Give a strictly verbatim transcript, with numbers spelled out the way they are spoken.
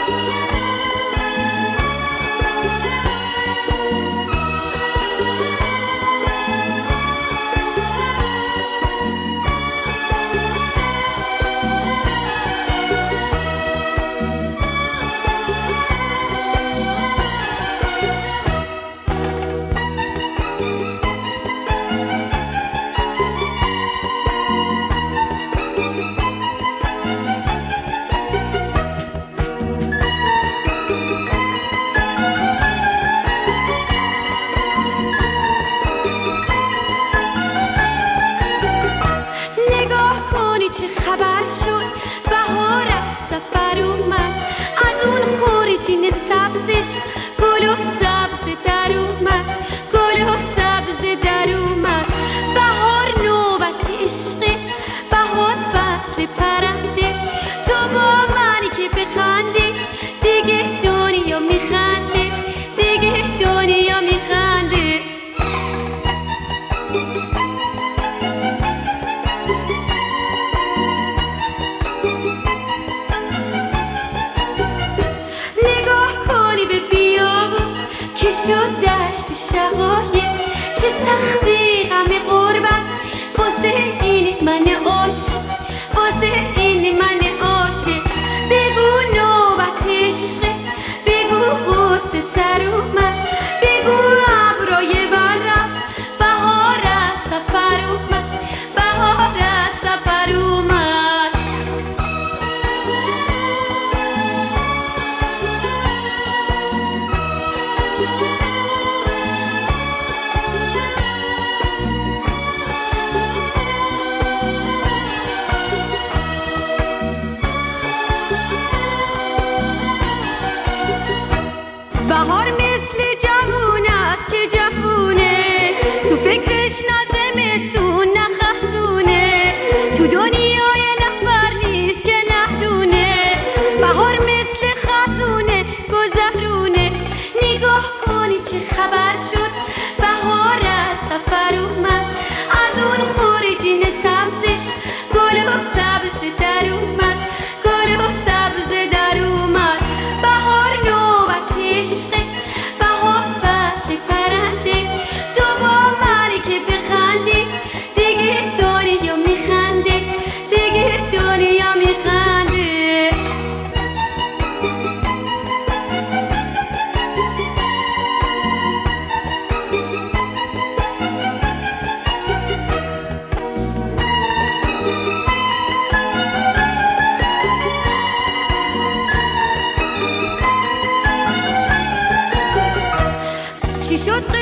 چه خبر شد بهار از سفر اومد، از اون خورجین سبزش گل و سبز در اومد، گل و سبز در اومد. بهار نوبت عشقه، بهار فصل پرنده، تو با منی که بخندی دیگه دنیا میخنده، دیگه دنیا میخنده. شد دشت شقایق، چه سختی غم غربت واسه این من عاشق، واسه این من عاشق. بگو نوبت عشقه، بگو غصه سر اومد، بگو ابرای بر رفت، بهار از سفر اومد، بهار از سفر اومد. بهار مثل جوون است که جوونه، تو فکرش نه زمستون نه خزونه، تو دنیای نفر نیست که ندونه. بهار مثل خزونه گذرونه، نگاه کنی چه خبر شد بهار از سفر اومد، از اون خورجین سبزش گل و سبز در اومد، گل و سبز در اومد. بهار نوبت عشقه، بهار فصل پرنده، تو با منی که بخندی دیگه دنیا میخنده، دیگه دنیا میخنده. چی شد